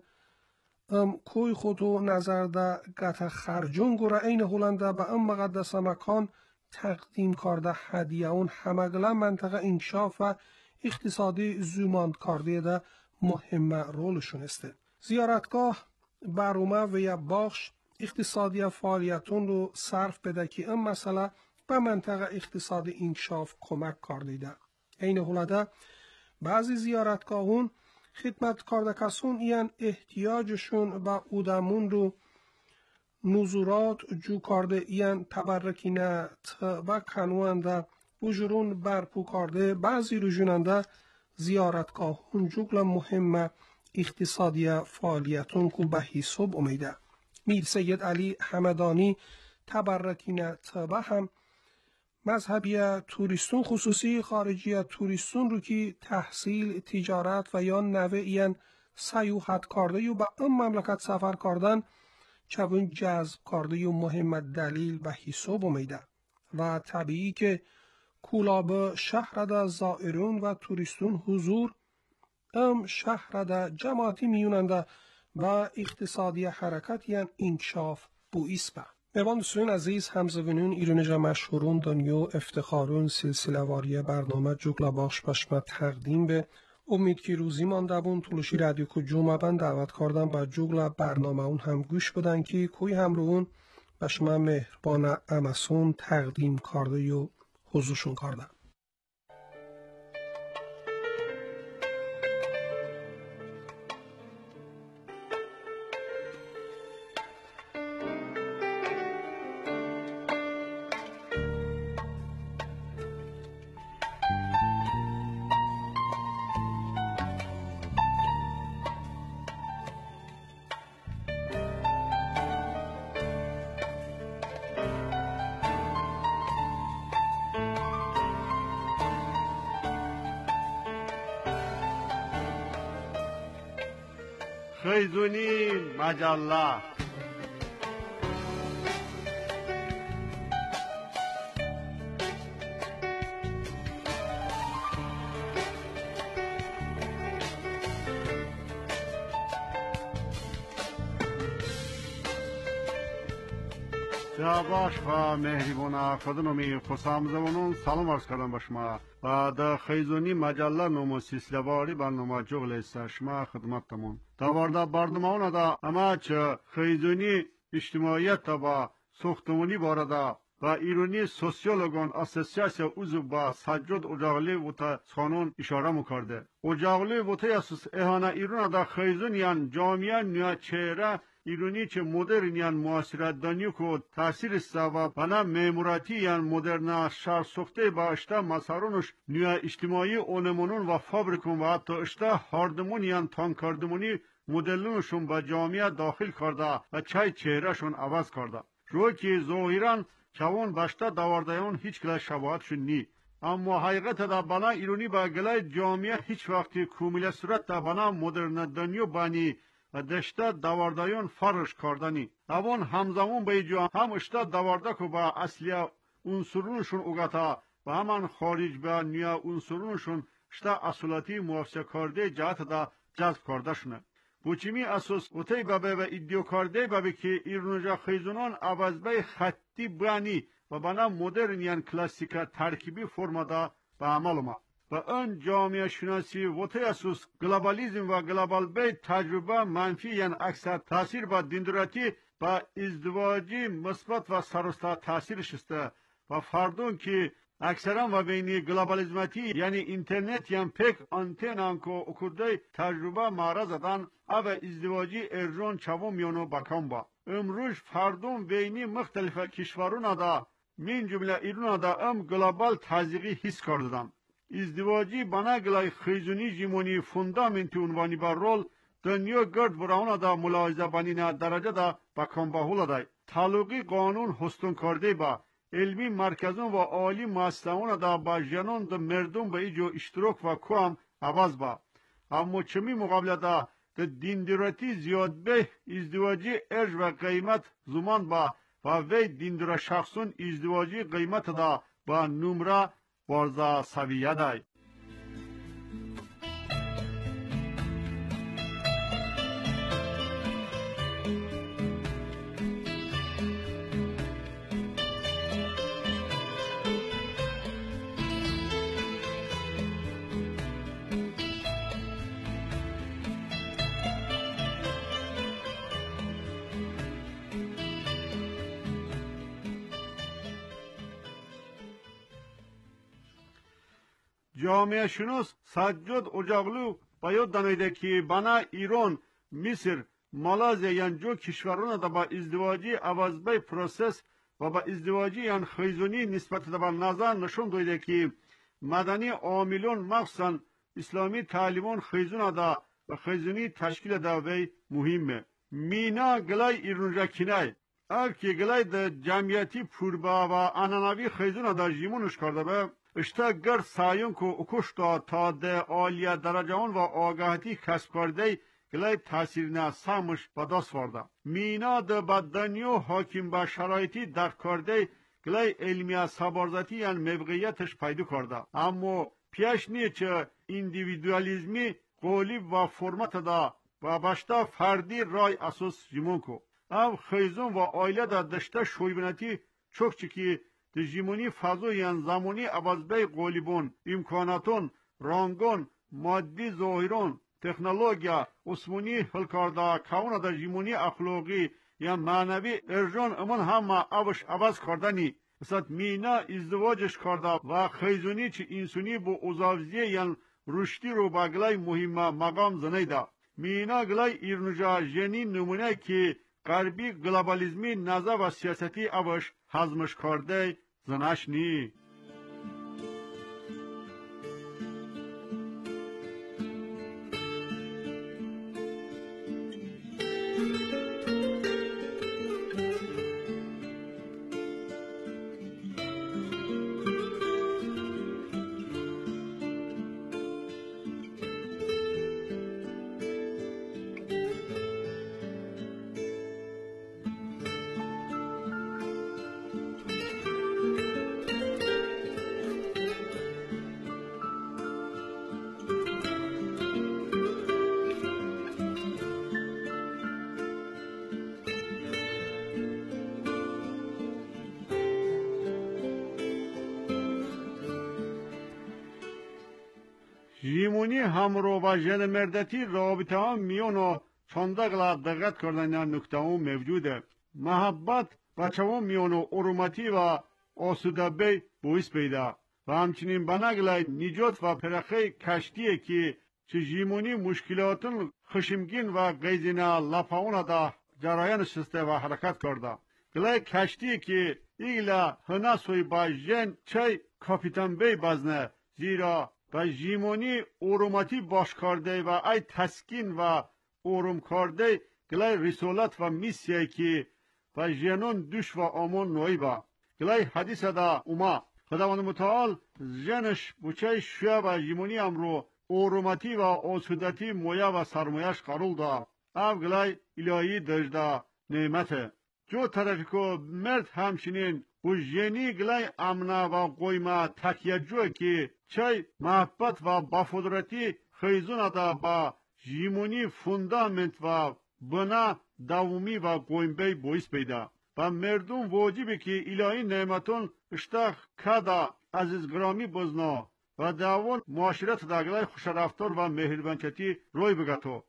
کوی خودو نظر ده قطع خرجون گره این هولنده به مقدس مکان تقدیم کرده هدیه اون همگلا منطقه انکشاف و اقتصادی زوماند کرده ده مهم رولشون است. زیارتگاه برومه و یا باخش اقتصادی فعالیتون رو صرف بده که این مسئله به منطقه اقتصاد انکشاف کمک کردیده. این حالت بعضی زیارتگاهون خدمت کرده کسون این احتیاجشون به اودمون رو نزورات جو کرده این تبرکینه و کنوانده وجرون برپو کرده بعضی رو جوننده زیارتگاهون جوگل مهمه اقتصادی فعالیتون که به حساب امیده. میر سید علی حمدانی تبرکینه تبه هم مذهبی توریستون خصوصی خارجی توریستون رو که تحصیل تجارت و یا نوع این سیاحت کرده و به این مملکت سفر کردن چون جذب کرده و مهم دلیل به حساب امیده و طبیعی که کلاب شهر دا زائرون و توریستون حضور شهر دا جماعتی میوننده و اقتصادی حرکت یعن انکشاف بوئیس به. میوان دوستان عزیز همزوینون ایرونجا مشهورون دنیو افتخارون سلسله واری برنامه جوگلا باخش بشمه تقدیم به امید که روزی مانده بون طولشی رادیو که جمعه بند دعوت کردن با جوگلا برنامه اون هم گوش بدن که کوی هم رو اون بشمه مهربان امسون تقدیم کرده و حضورشون کردن. خیزونی مجله باش و مهربان خودنمی خوشامدونون سلام عرض کردم به شما و در خیزونی مجله نمو سیسلواری برنامه جغل است شما خدمتتمون دوارده برنامه دا اما چه خیزونی اجتماعیت با ساختمانی بارده و ایرانی سوسیولوگان اساسیاسیا عضو با سجاد اجاغلی و تا خانون اشاره میکرده اجاغلی و تا اساس اهانه ایران دا خیزونیان جامعه نیا چهره ایرانی چه مدرن یان معاصرت دانی کو تاثیر سبب بنا مموراتی یان مدرن شهر سوخته با اشتا مسارونش نیا اجتماعی اونمونون و فابریکون و حتی اشتا هاردمون یان تانکاردمونی مدلونشون با جامعه داخل کرده و چای چهرهشون عوض کرده روی که ظاهرا چون باشتا دواردایون هیچ کلا شباهتشون نی اما حقیقت دا بنا ایرانی با گلای جامعه هیچ وقتی کومیل صورت دا بنا مدرن دانیو بانی و دشته دواردایون فرش کردنی اوان همزمان به جو هم اشتا دوارده که با اصلی عنصرونشون اوگتا و همان خارج به نیا عنصرونشون اشتا اصولاتی موافسه کرده جهت دا جذب کرده شونه بوچیمی اساس اوتی بابه و ایدیو کرده بابه که ایرونجا خیزونان عوضبه خطی بانی و بنا مدرن یان کلاسیکا ترکیبی فرما دا به عمل ما و آن جامعه شناسی و تأسیس گلوبالیسم و گلوبال بیت تجربه منفی یعنی اکثر تاثیر با دیندراتی با ازدواجی مثبت و سراسر تاثیرش است و فردون که اکثرا و بینی گلوبالیزماتی یعنی اینترنت یعنی پک آنتن آنکو اکرده تجربه معرض دادن او ازدواجی ارجون چوم یونو بکام با امروز فردون بینی مختلف کشورون دا من جمله ایران دا گلوبال تزریقی حس کردن ازدواجی بنا گلای خیزونی جیمونی فوندامنتی عنوانی بر رول دنیا گرد براونا دا ملاحظه بانینا درجه دا بکام باهولا دای تعلقی قانون هستون کرده با علمی مرکزون و عالی مؤسسه‌ون دا با جنون دا مردم به ایجو اشتراک و کوام عوض با اما چمی مقابله دا دیندراتی زیاد به ازدواجی ارج و قیمت زمان با و وی دیندرا شخصون ازدواجی قیمت دا با نمره وارزا سویه دای جامعه شناس سجاد اجاغلو باید دانیده که بنا ایران، مصر، مالازیا یان جو کشوران دا با ازدواجی عوضبه پروسس و با ازدواجی یان خیزونی نسبت دا با نظر نشون دویده که مدنی عاملون مخصوصا اسلامی تعلیمون خیزون دا و خیزونی تشکیل دا وی مهمه. مینا گلای ایرونجا کنای که گلای دا جمعیتی پوربا و اناناوی خیزون دا جیمونش کرده به اشتا گر سایون که اکشتا تا ده آلیه درجهان و آگاهتی کسب کرده گلای تاثیر نه سامش با دست ورده. مینا ده بدنیو حاکم با شرایطی درک کرده گلای علمی سابارزتی یان موقعیتش پیدا کرده. اما پیش نیه چه اندیویدوالیزمی قولی و فرمت دا و باشتا فردی رای اساس جیمون کو. او خیزون و آیله دا دشته شویبنتی چوک چکی ده جیمونی فضو یان زمانی عوضبه قولیبون، امکاناتون، رانگون، مادی ظاهرون، تکنولوژیا، عثمانی حلکاردا، کاونا دا جیمونی اخلاقی یا معنوی ارجان امون همه اوش عوض کردنی. مثلا مینا ازدواجش کرده و خیزونی چی انسانی با اوزاوزیه یان رشدی رو با گلای مهمه مقام زنیده. مینا گلای ایرنجا جنی نمونه که غربی گلوبالیزمی نظر و سیاستی اوش هضمش کرده زنش نی. جیمونی همرو و جن مردتی رابطه ها میونو چندقلا دقت کردن نکته ها موجوده. محبت و چوان میونو ارومتی و آسودابی بویس پیدا و همچنین بناگلای نجات و پرخه کشتیه که چه جیمونی مشکلاتون خشمگین و غیزینا لپاونا دا جرایان شسته و حرکت کرده. گلای کشتیه که ایلا هناسوی با جن چای کاپیتان بی بزنه زیرا و جیمونی اروماتی باش کرده و ای تسکین و اروم کرده گلای رسالت و میسیه که و جنون دوش و آمون نوی با گلای حدیث دا اوما خداوند متعال جنش بچه شوه و جیمونی امرو اروماتی و آسودتی مویا و سرمایش قرول دا او گلای الهی دجده نعمته جو طرفی که مرد همچنین و جنی گلای امنا و قویمه تکیه جوه که چای محبت و بافدرتی خیزون دا با جیمونی فوندامنت و بنا داومی و قویمبی بویس پیدا و مردم واجبی که الهی نعمتون اشتاق کدا عزیز گرامی بزنا و داون معاشرت دا گلای خوشرفتار و مهربانچتی روی بگتو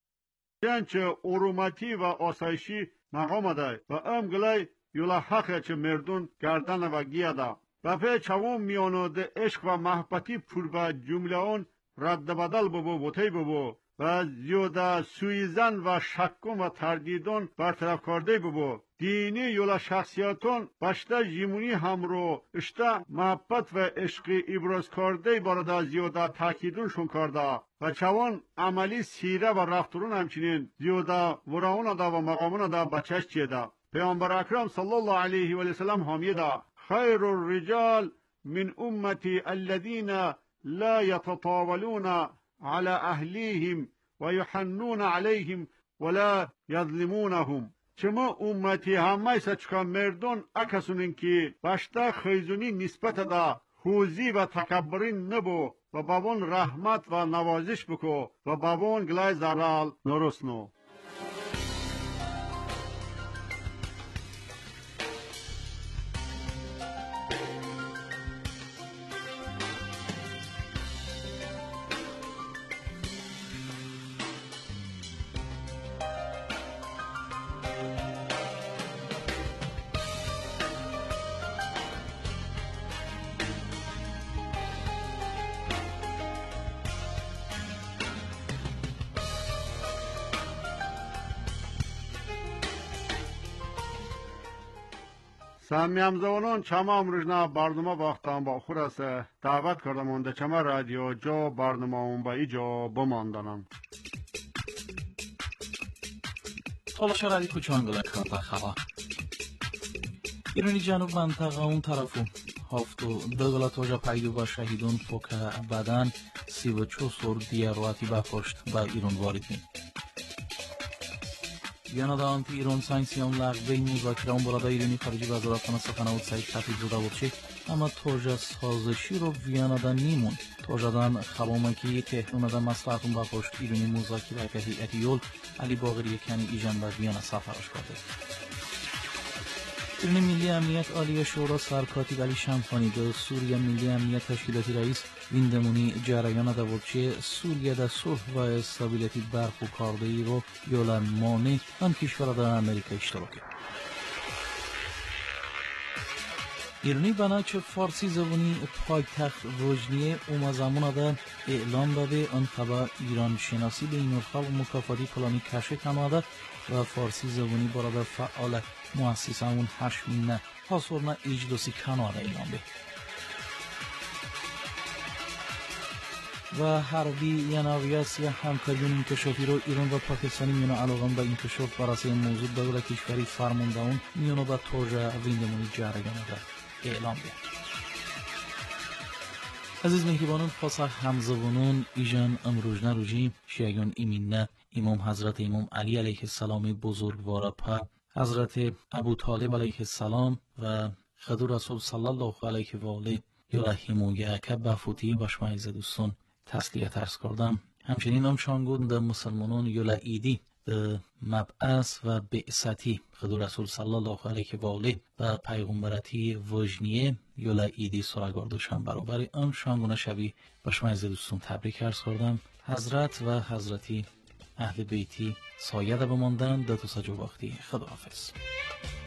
چنچه اروماتی و آسایشی مقام دای و ام گلای یولا حقه چه مردون گردن و گیه دا و پی چوون میانو ده عشق و محبتی پور با جمله اون رد بدل ببو بوتی ببو و زیاده سویزن و شکون و تردیدون برطرف کرده ببو دینی یولا شخصیتون باشته جیمونی همرو اشته محبت و عشق ابراز کرده بارده زیاده تاکیدونشون کرده و چوان عملی سیره و رفتارون همچنین زیاده وراون دا و مقامون دا بچش چیده پیامبر اکرم صلی الله علیه و سلم حامیده خیر الرجال من امتی الذین لا يتطاولون على اهلیهم و یحنون علیهم ولا یظلمونهم چما امتی همه سچکا مردون اکسونین که باشتا خیزونی نسبت دا خوزی و تکبرین نبو و بابون رحمت و نوازش بکو و بابون گلای زرال نرسنو سمیم زولون چما امروزنا برنامه باختم با خورس دعوت کردم اونده چما رادیو جو برنامه اون با ایجا بماندنم. تلاش رادی کوچانگل کرده خلا ایرانی جنوب منطقه اون طرفو هفتو دگلا توجا پیدو با شهیدون پوکه بدن 34 سور دیاراتی بپشت با ایران واردین. یانادا آنتی ایران سانکسیون لغوه مذاکره اون بالا ایرانی خارجی وزارتخانه سخنگوی سعید تفیز زاده بود چی اما توجا سازشی رو ویانادا نیمون توجادان خبامکی تهران دا مصلحتون بپشت ایرانی مذاکره که هیئت یول علی باقری کنی ایجان بر ویانا سفرش کرده. ایرانی ملی امنیت عالی شورا سرکاتیب علی شمخانی به سوریه ملی امنیت تشکیلاتی رئیس ویندمونی جریان داورچه سوریه در صلح و استابیلیتی برخو کارده ای رو یولن مانع هم کشور در امریکا اشتراکی. ایرانی بناچه فارسی زبانی پایتخت وجنیه اومزمون دا اعلام داده آن خبر ایران شناسی به این خلق مکافاتی پلانی کشه کنواده و فارسی زبانی برای فعال مؤسسه اون هشمینه حاصلنا اجلسی کنواده اعلام به و حربی یناویاس یا همکاریون انکشافی رو ایران و پاکستانی میانو علاقم به انکشاف براسه موضوع دولت کشوری فرمانده اون میانو به توجه ویندمونی جریان ده اعلام بیاد. عزیز مهربانان خاصه همزبانان ایجان امروز نروجی شیعیان ایمینه امام حضرت امام علی علیه السلام بزرگوار پا حضرت ابو طالب علیه السلام و خدو رسول صلی الله علیه و آله یرحمویه که بفوتی باشمایز دوستان تسلیت ارز کردم. همچنین هم شانگون در مسلمانان یولا ایدی در مبعث و بعثتی خدو رسول صلی الله علیه و آله و پیغمبرتی وجنیه یولا ایدی سراغاردوشان برابر هم شانگون شبی باشمایز دوستان تبریک ارز کردم. حضرت و حضرتی اهل بیتی سایه ده بماندن در تو سجو وقتی خداحافظ.